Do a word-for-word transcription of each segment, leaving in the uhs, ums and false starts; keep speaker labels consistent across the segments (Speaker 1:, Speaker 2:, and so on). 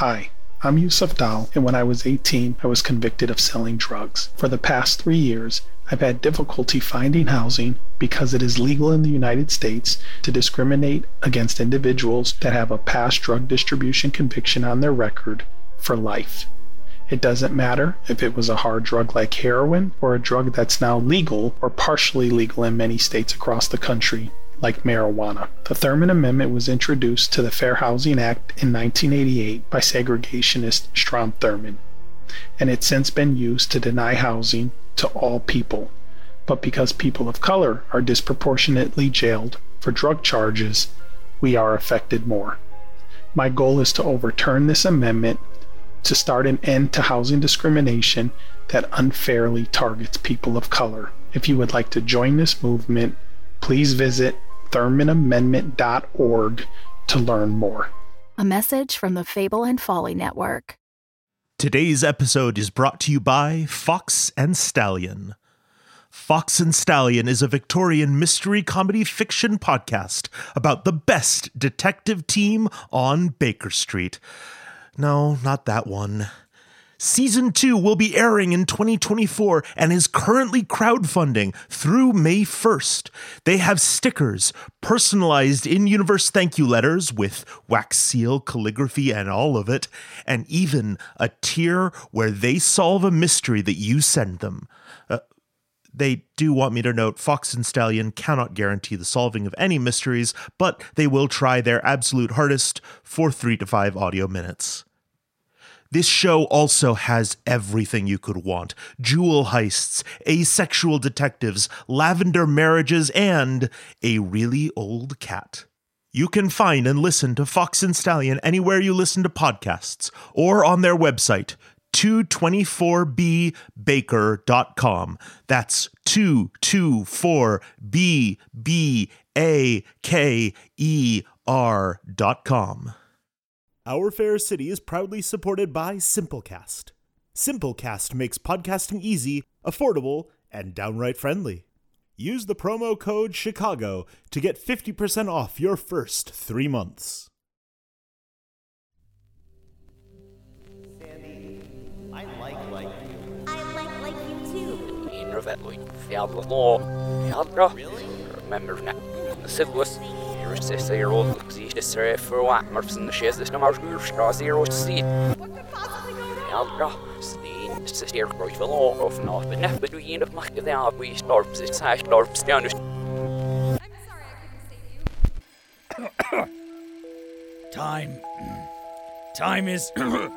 Speaker 1: Hi, I'm Yusuf Dal, and when I was eighteen, I was convicted of selling drugs. For the past three years, I've had difficulty finding housing because it is legal in the United States to discriminate against individuals that have a past drug distribution conviction on their record for life. It doesn't matter if it was a hard drug like heroin or a drug that's now legal or partially legal in many states across the country, like marijuana. The Thurmond Amendment was introduced to the Fair Housing Act in nineteen eighty-eight by segregationist Strom Thurmond, and it's since been used to deny housing to all people. But because people of color are disproportionately jailed for drug charges, we are affected more. My goal is to overturn this amendment to start an end to housing discrimination that unfairly targets people of color. If you would like to join this movement, please visit thurmond amendment dot org to learn more.
Speaker 2: A message from the Fable and Folly Network.
Speaker 3: Today's episode is brought to you by Fox and Stallion. Fox and Stallion is a Victorian mystery comedy fiction podcast about the best detective team on Baker Street. No, not that one. Season two will be airing in twenty twenty-four and is currently crowdfunding through May first. They have stickers, personalized in-universe thank you letters with wax seal, calligraphy, and all of it, and even a tier where they solve a mystery that you send them. Uh, They do want me to note Fox and Stallion cannot guarantee the solving of any mysteries, but they will try their absolute hardest for three to five audio minutes. This show also has everything you could want: jewel heists, asexual detectives, lavender marriages, and a really old cat. You can find and listen to Fox and Stallion anywhere you listen to podcasts, or on their website, two twenty-four b baker dot com. That's two twenty-four b b a k e r dot com. Our Fair City is proudly supported by Simplecast. Simplecast makes podcasting easy, affordable, and downright friendly. Use the promo code Chicago to get fifty percent off your first three months.
Speaker 4: Sandy, I like like you.
Speaker 5: I like like you too.
Speaker 4: Really?
Speaker 6: Remember now, the Syphilis, your sister, your old exist is there for what? Marfs the shares, this number of zero to see.
Speaker 5: What could possibly go wrong?
Speaker 6: Alga, Steen, sister, right below, of not, but not between of Mac, the out, we starts, it's hash, starts down.
Speaker 5: I'm sorry I couldn't save you.
Speaker 7: Time. Time is.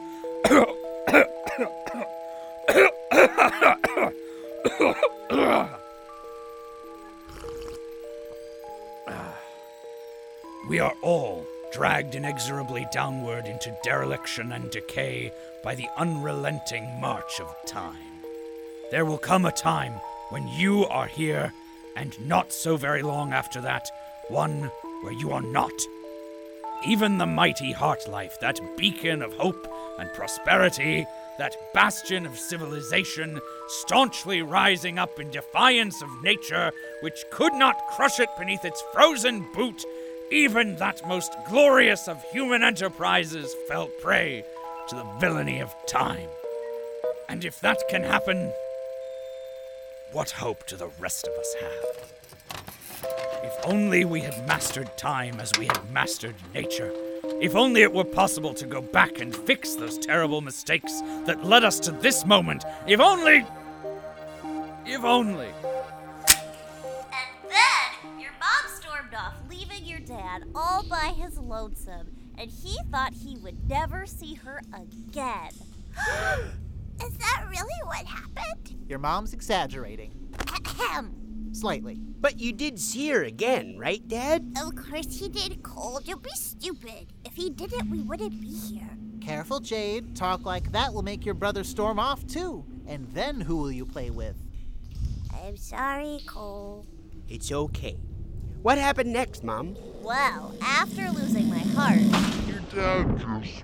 Speaker 7: We are all dragged inexorably downward into dereliction and decay by the unrelenting march of time. There will come a time when you are here, and not so very long after that, one where you are not. Even the mighty Heartlife, that beacon of hope and prosperity, that bastion of civilization, staunchly rising up in defiance of nature, which could not crush it beneath its frozen boot, even that most glorious of human enterprises fell prey to the villainy of time. And if that can happen, what hope do the rest of us have? If only we had mastered time as we had mastered nature. If only it were possible to go back and fix those terrible mistakes that led us to this moment. If only... If only...
Speaker 5: And then your mom stormed off, leaving your dad all by his lonesome, and he thought he would never see her again. Is that really what happened?
Speaker 4: Your mom's exaggerating.
Speaker 5: Ahem.
Speaker 4: Slightly.
Speaker 8: But you did see her again, right, Dad?
Speaker 5: Of course he did, Cole. Don't be stupid. If he didn't, we wouldn't be here.
Speaker 4: Careful, Jade. Talk like that will make your brother storm off, too. And then who will you play with?
Speaker 5: I'm sorry, Cole.
Speaker 8: It's okay. What happened next, Mom?
Speaker 5: Well, after losing my heart...
Speaker 9: Your dad just...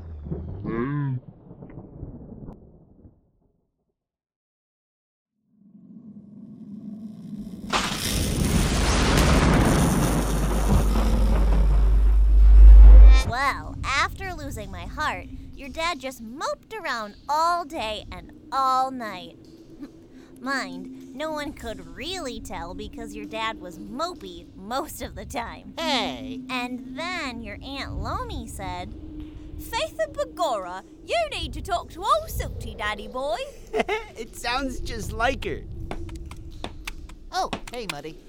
Speaker 5: Well, after losing losing my heart, your dad just moped around all day and all night. Mind, no one could really tell because your dad was mopey most of the time.
Speaker 4: Hey!
Speaker 5: And then your Aunt Lomi said, Faith and Begorra, you need to talk to old Silty, Daddy boy.
Speaker 8: It sounds just like her.
Speaker 4: Oh, hey, Muddy.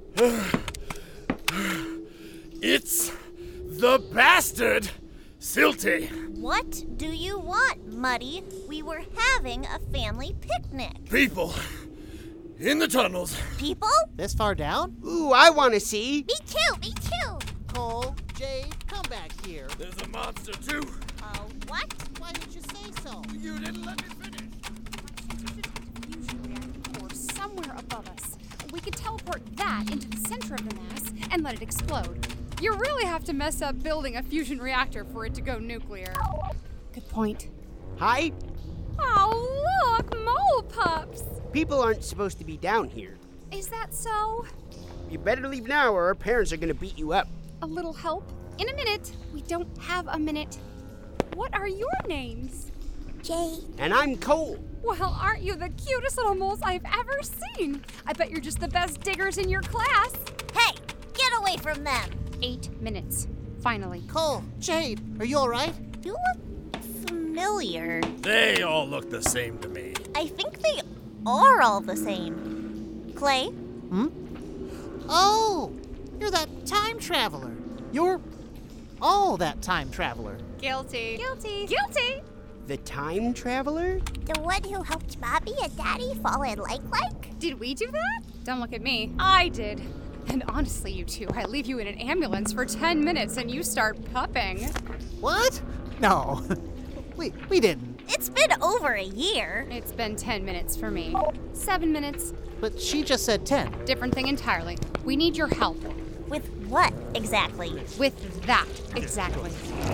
Speaker 10: It's the bastard Silty.
Speaker 5: What do you want, Muddy? We were having a family picnic.
Speaker 10: People in the tunnels.
Speaker 5: People?
Speaker 4: This far down?
Speaker 8: Ooh, I want to see.
Speaker 5: Me too, me too.
Speaker 4: Cole, Jade, come back here.
Speaker 10: There's a monster too.
Speaker 5: Uh, what?
Speaker 4: Why didn't you say so?
Speaker 10: You didn't let me finish.
Speaker 11: Fusion reactor core somewhere above us. We could teleport that into the center of the mass and let it explode. You really have to mess up building a fusion reactor for it to go nuclear. Good point.
Speaker 8: Hi?
Speaker 11: Oh, look, mole pups!
Speaker 8: People aren't supposed to be down here.
Speaker 11: Is that so?
Speaker 8: You better leave now or our parents are gonna beat you up.
Speaker 11: A little help? In a minute. We don't have a minute. What are your names?
Speaker 5: Jade.
Speaker 8: And I'm Cole.
Speaker 11: Well, aren't you the cutest little moles I've ever seen? I bet you're just the best diggers in your class.
Speaker 5: Hey, get away from them.
Speaker 11: Eight minutes. Finally.
Speaker 4: Cole, Jade, are you all right?
Speaker 5: You look familiar.
Speaker 10: They all look the same to me.
Speaker 5: I think they are all the same. Clay?
Speaker 4: Hmm? Oh, you're that time traveler. You're all that time traveler.
Speaker 11: Guilty. Guilty. Guilty.
Speaker 8: The time traveler?
Speaker 5: The one who helped Mommy and Daddy fall in like-like?
Speaker 11: Did we do that? Don't look at me. I did. And honestly, you two, I leave you in an ambulance for ten minutes and you start pupping.
Speaker 4: What? No, we, we didn't.
Speaker 5: It's been over a year.
Speaker 11: It's been ten minutes for me. Seven minutes.
Speaker 4: But she just said ten.
Speaker 11: Different thing entirely. We need your help.
Speaker 5: With what, exactly?
Speaker 11: With that, exactly.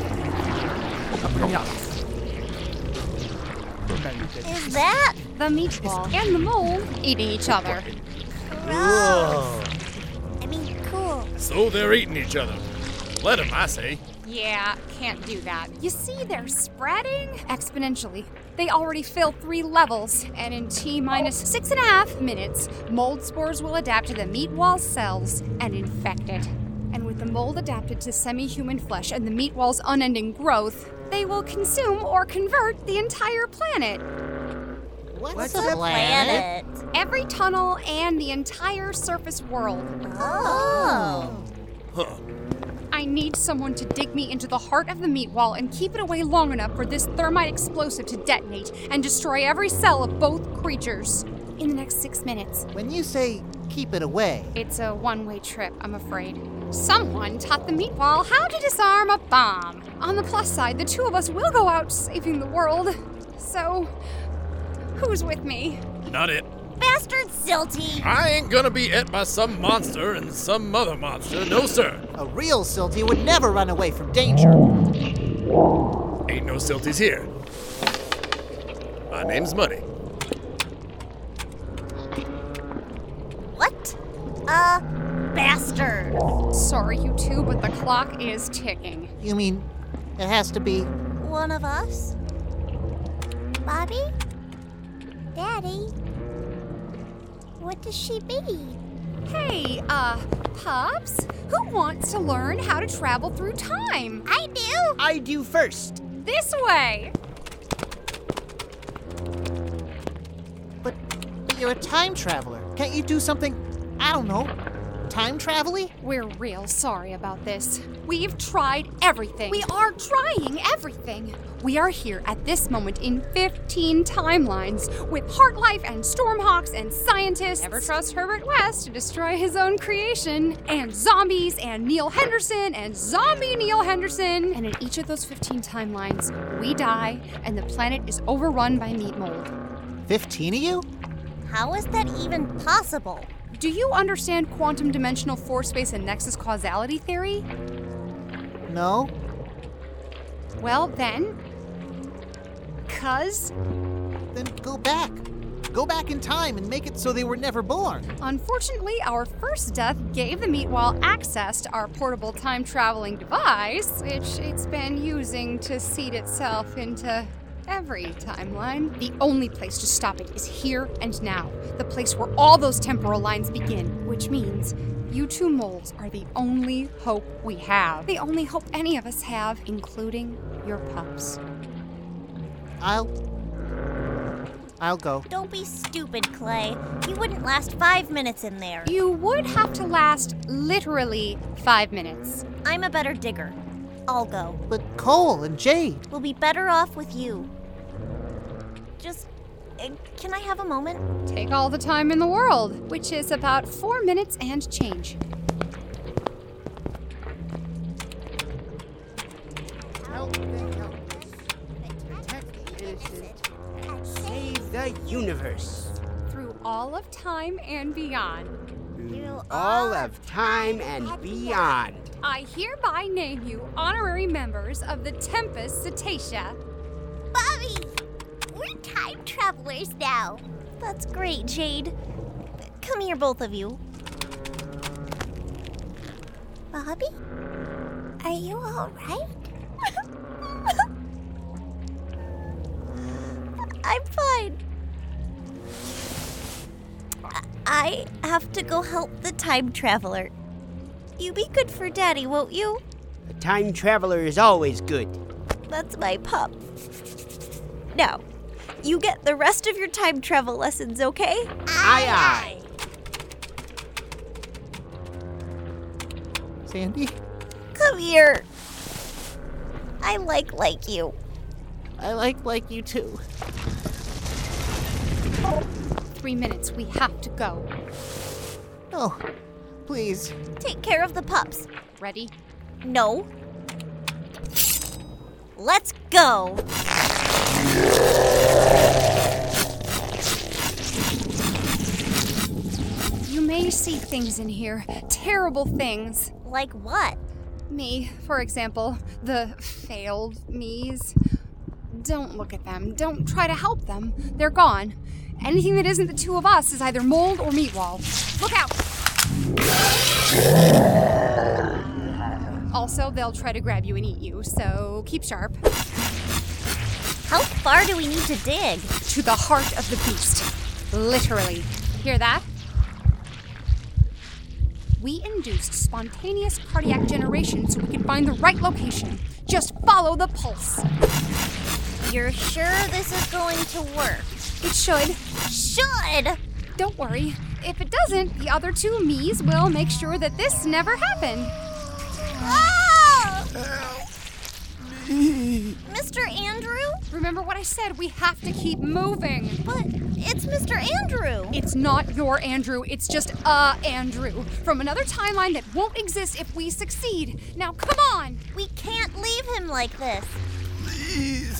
Speaker 5: Is that?
Speaker 11: The meatball and the mole eating each other.
Speaker 5: Gross. I mean, cool.
Speaker 10: So they're eating each other. Let them, I say.
Speaker 11: Yeah, can't do that. You see, they're spreading exponentially. They already filled three levels, and in T minus six and a half minutes, mold spores will adapt to the meat wall cells and infect it. And with the mold adapted to semi-human flesh and the meat wall's unending growth, they will consume or convert the entire planet.
Speaker 4: What's,
Speaker 5: What's
Speaker 4: a
Speaker 5: a planet?
Speaker 4: planet?
Speaker 11: Every tunnel and the entire surface world.
Speaker 5: Oh.
Speaker 10: Huh.
Speaker 11: I need someone to dig me into the heart of the meat wall and keep it away long enough for this thermite explosive to detonate and destroy every cell of both creatures in the next six minutes.
Speaker 4: When you say keep it away,
Speaker 11: It's a one-way trip, I'm afraid. Someone taught the meat wall how to disarm a bomb. On the plus side, the two of us will go out saving the world. So, who's with me?
Speaker 10: Not it.
Speaker 5: Bastard Silty.
Speaker 10: I ain't gonna be et by some monster and some other monster, no sir.
Speaker 4: a real Silty would never run away from danger.
Speaker 10: Ain't no Silties here. My name's Muddy.
Speaker 5: What? A bastard.
Speaker 11: Sorry, you two, but the clock is ticking.
Speaker 4: You mean it has to be?
Speaker 5: One of us? Bobby? Daddy? What does she be?
Speaker 11: Hey, uh, pups, who wants to learn how to travel through time?
Speaker 5: I do.
Speaker 8: I do first.
Speaker 11: This way!
Speaker 4: But you're a time traveler. Can't you do something, I don't know, time travel-y?
Speaker 11: We're real sorry about this. We've tried everything. We are trying everything. We are here at this moment in fifteen timelines with Heartlife and Stormhawks and scientists. Never trust Herbert West to destroy his own creation. And zombies and Neil Henderson and zombie Neil Henderson. And in each of those fifteen timelines, we die and the planet is overrun by meat mold.
Speaker 4: Fifteen of you?
Speaker 5: How is that even possible?
Speaker 11: Do you understand quantum dimensional force space and nexus causality theory?
Speaker 4: No.
Speaker 11: Well, then, cuz
Speaker 4: Then go back. Go back in time and make it so they were never born.
Speaker 11: Unfortunately, our first death gave the Meatwall access to our portable time-traveling device, which it's been using to seed itself into every timeline. The only place to stop it is here and now, the place where all those temporal lines begin, which means you two moles are the only hope we have. The only hope any of us have, including your pups.
Speaker 4: I'll... I'll go.
Speaker 5: Don't be stupid, Clay. You wouldn't last five minutes in there.
Speaker 11: You would have to last literally five minutes.
Speaker 5: I'm a better digger. I'll go.
Speaker 4: But Cole and Jade...
Speaker 5: We'll be better off with you. Just... Uh, can I have a moment?
Speaker 11: Take all the time in the world, which is about four minutes and change.
Speaker 8: Help the helpless. Protect the innocent. Save the universe.
Speaker 11: Through all of time and beyond.
Speaker 8: Through all of time and beyond.
Speaker 11: I hereby name you honorary members of the Tempest Cetacea.
Speaker 5: Bobby! We're time travelers now. That's great, Jade. Come here, both of you. Bobby? Are you all right? I'm fine. I have to go help the time traveler. You be good for Daddy, won't you?
Speaker 8: A time traveler is always good.
Speaker 5: That's my pup. Now, you get the rest of your time travel lessons, okay?
Speaker 8: Aye, aye.
Speaker 4: Sandy?
Speaker 5: Come here. I like like you.
Speaker 4: I like like you too.
Speaker 11: Three minutes, we have to go.
Speaker 4: Oh, please.
Speaker 5: Take care of the pups.
Speaker 11: Ready?
Speaker 5: No. Let's go.
Speaker 11: You may see things in here. Terrible things.
Speaker 5: Like what?
Speaker 11: Me, for example. The failed me's. Don't look at them. Don't try to help them. They're gone. Anything that isn't the two of us is either mold or Meatwall. Look out! Also, they'll try to grab you and eat you, so keep sharp.
Speaker 5: How far do we need to dig?
Speaker 11: To the heart of the beast. Literally. Hear that? We induced spontaneous cardiac generation so we can find the right location. Just follow the pulse.
Speaker 5: You're sure this is going to work?
Speaker 11: It should.
Speaker 5: Should!
Speaker 11: Don't worry. If it doesn't, the other two me's will make sure that this never happened.
Speaker 5: Ah! Mister Andrew?
Speaker 11: Remember what I said, we have to keep moving.
Speaker 5: But it's Mister Andrew.
Speaker 11: It's not your Andrew, it's just a Andrew. From another timeline that won't exist if we succeed. Now come on!
Speaker 5: We can't leave him like this.
Speaker 9: Please.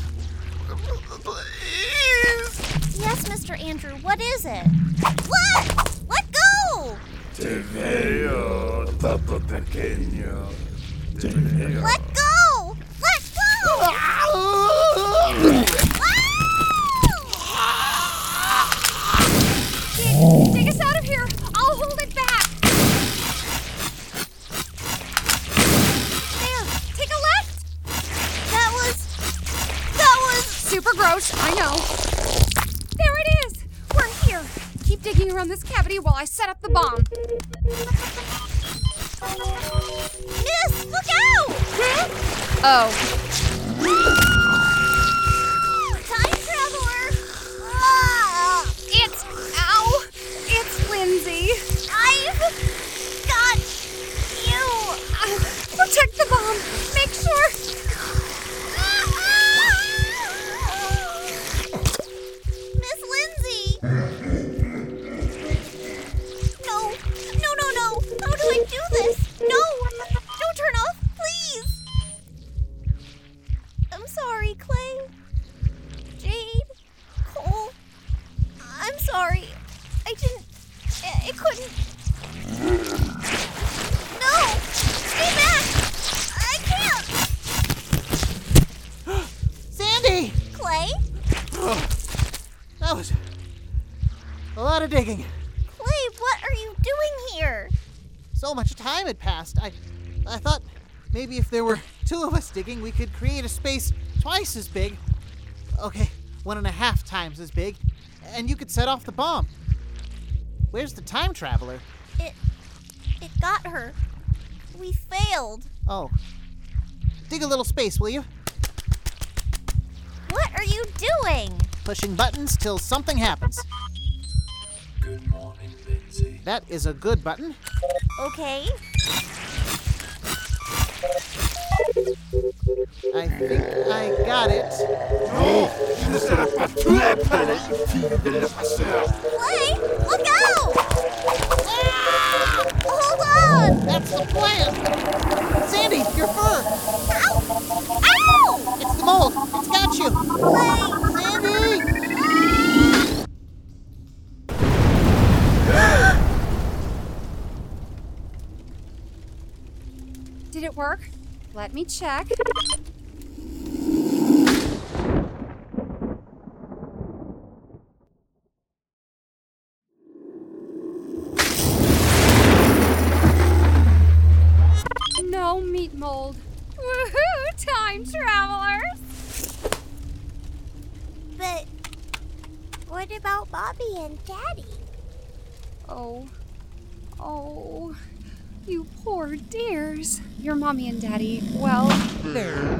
Speaker 9: Please.
Speaker 5: Yes, Mister Andrew, what is it? What? Let go!
Speaker 9: Te veo, tato pequeño. Te veo.
Speaker 5: Let go! Let go!
Speaker 11: Dig, dig us out of here! I'll hold it back! There! Take a left!
Speaker 5: That was... That was...
Speaker 11: Super gross, I know. There it is! We're here! Keep digging around this cavity while I set up the bomb.
Speaker 5: Miss, look out!
Speaker 11: Oh.
Speaker 5: Time traveler! Ah!
Speaker 11: It's... Ow! It's Lindsay.
Speaker 5: I've got you!
Speaker 11: Uh, protect the bomb! Make sure...
Speaker 5: Miss Lindsay! No, no, no, no! How do I do this? No! Don't turn off, please! I'm sorry, Clay. Jade. Cole. I'm sorry. I didn't... I, I couldn't... No! Stay back! I can't!
Speaker 4: Sandy!
Speaker 5: Clay?
Speaker 4: Oh, that was... A lot of digging.
Speaker 5: Clay, what are you doing here?
Speaker 4: So much time had passed. I, I thought maybe if there were two of us digging, we could create a space twice as big. Okay, one and a half times as big, and you could set off the bomb. Where's the time traveler?
Speaker 5: It, it got her. We failed.
Speaker 4: Oh. Dig a little space, will you?
Speaker 5: What are you doing?
Speaker 4: Pushing buttons till something happens.
Speaker 9: Good morning, Lindsay.
Speaker 4: That is a good button.
Speaker 5: Okay.
Speaker 4: I think I got it.
Speaker 9: Non, je ne serai pas tué par les filles de l'ascenseur.
Speaker 5: Clay, look out! Ah! Hold on!
Speaker 4: That's the plan. Sandy, your fur.
Speaker 5: Ow! Ow!
Speaker 4: It's the mold. It's got you.
Speaker 5: Clay!
Speaker 4: Sandy!
Speaker 11: Did it work? Let me check. No meat mold. Woohoo, time travelers!
Speaker 5: But what about Bobby and Daddy?
Speaker 11: Oh, oh, you poor dears. Your mommy and daddy, well, they're...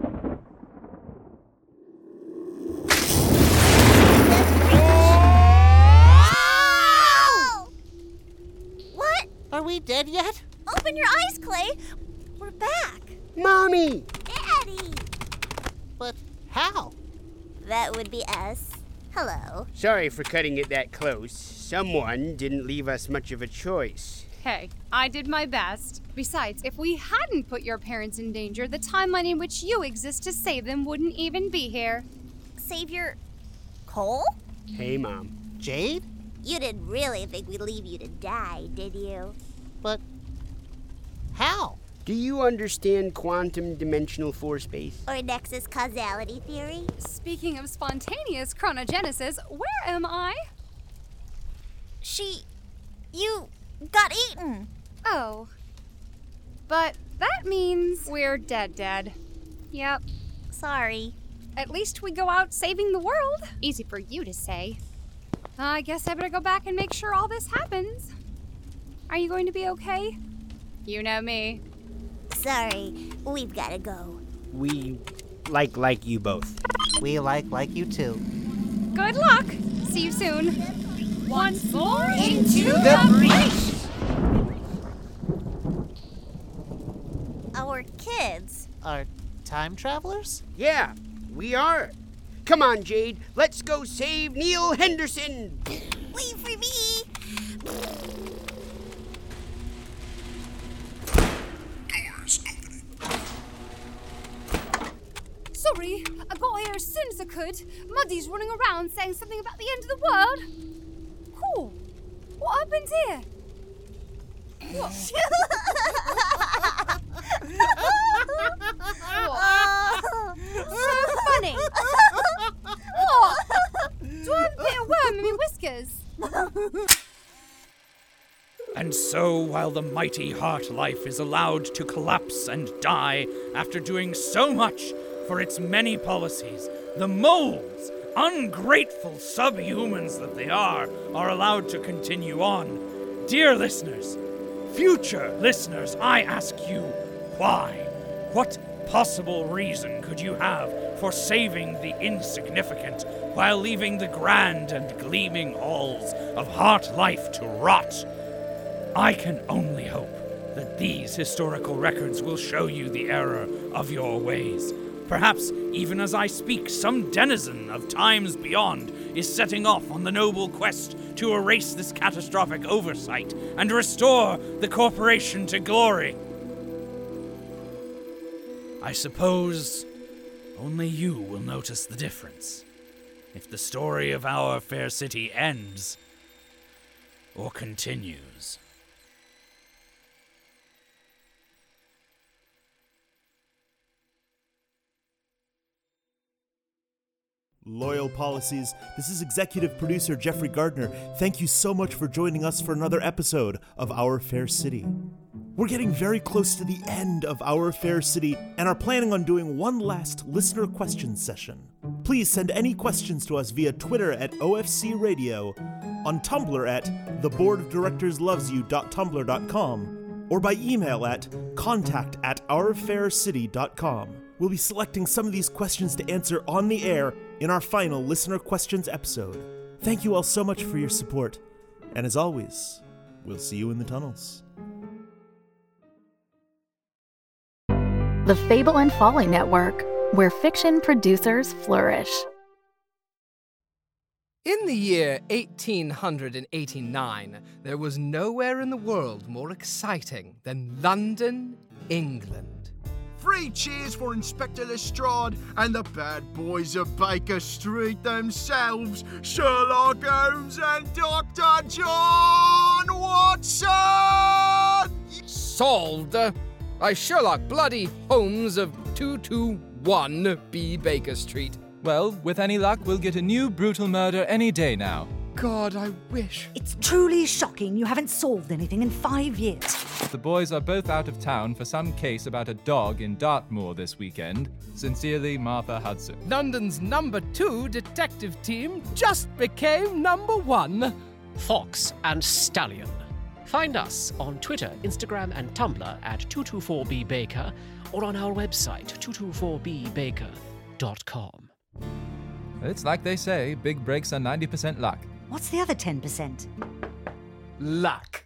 Speaker 5: Oh! What?
Speaker 4: Are we dead yet?
Speaker 5: Open your eyes, Clay. We're back.
Speaker 8: Mommy!
Speaker 5: Daddy!
Speaker 4: But how?
Speaker 5: That would be us. Hello.
Speaker 8: Sorry for cutting it that close. Someone didn't leave us much of a choice.
Speaker 11: Hey, I did my best. Besides, if we hadn't put your parents in danger, the timeline in which you exist to save them wouldn't even be here.
Speaker 5: Savior Cole?
Speaker 8: Hey, Mom.
Speaker 4: Jade?
Speaker 5: You didn't really think we'd leave you to die, did you?
Speaker 4: But how?
Speaker 8: Do you understand quantum dimensional force space?
Speaker 5: Or Nexus causality theory?
Speaker 11: Speaking of spontaneous chronogenesis, where am I?
Speaker 5: She... you got eaten.
Speaker 11: Oh. But that means we're dead dead. Yep.
Speaker 5: Sorry.
Speaker 11: At least we go out saving the world. Easy for you to say. I guess I better go back and make sure all this happens. Are you going to be okay? You know me.
Speaker 5: Sorry, we've gotta go.
Speaker 8: We like like you both.
Speaker 4: We like like you too.
Speaker 11: Good luck. See you soon. Once more into
Speaker 4: the
Speaker 11: breach.
Speaker 5: Our kids.
Speaker 4: Are time travelers?
Speaker 8: Yeah, we are. Come on, Jade. Let's go save Neil Henderson.
Speaker 5: Wait for me.
Speaker 11: Sorry, I got here as soon as I could. Muddy's running around saying something about the end of the world. Cool. What happened here? What? What? So funny. What? Do I have a bit of worm in my whiskers?
Speaker 7: And so, while the mighty Heart Life is allowed to collapse and die after doing so much for its many policies, the moles, ungrateful subhumans that they are, are allowed to continue on. Dear listeners, future listeners, I ask you, why? What possible reason could you have for saving the insignificant while leaving the grand and gleaming halls of Heart Life to rot? I can only hope that these historical records will show you the error of your ways. Perhaps, even as I speak, some denizen of times beyond is setting off on the noble quest to erase this catastrophic oversight and restore the corporation to glory. I suppose only you will notice the difference if the story of our fair city ends or continues.
Speaker 3: Loyal Policies. This is executive producer Jeffrey Gardner. Thank you so much for joining us for another episode of Our Fair City. We're getting very close to the end of Our Fair City and are planning on doing one last listener questions session. Please send any questions to us via Twitter at O F C Radio, on Tumblr at the board of directors loves you dot tumblr dot com, or by email at contact at our fair city dot com. We'll be selecting some of these questions to answer on the air in our final listener questions episode. Thank you all so much for your support, and as always, we'll see you in the tunnels.
Speaker 2: The Fable and Folly Network, where fiction producers flourish.
Speaker 12: In the year eighteen eighty-nine, there was nowhere in the world more exciting than London, England.
Speaker 9: Three cheers for Inspector Lestrade and the bad boys of Baker Street themselves, Sherlock Holmes and Doctor John Watson!
Speaker 12: Solved by Sherlock Bloody Holmes of two two one B Baker Street.
Speaker 13: Well, with any luck, we'll get a new brutal murder any day now.
Speaker 12: God, I wish.
Speaker 14: It's truly shocking you haven't solved anything in five years.
Speaker 13: The boys are both out of town for some case about a dog in Dartmoor this weekend. Sincerely, Martha Hudson.
Speaker 12: London's number two detective team just became number one.
Speaker 15: Fox and Stallion. Find us on Twitter, Instagram, and Tumblr at two two four B Baker or on our website, two two four b baker dot com.
Speaker 13: It's like they say, big breaks are ninety percent luck.
Speaker 14: What's the other ten percent?
Speaker 12: Luck.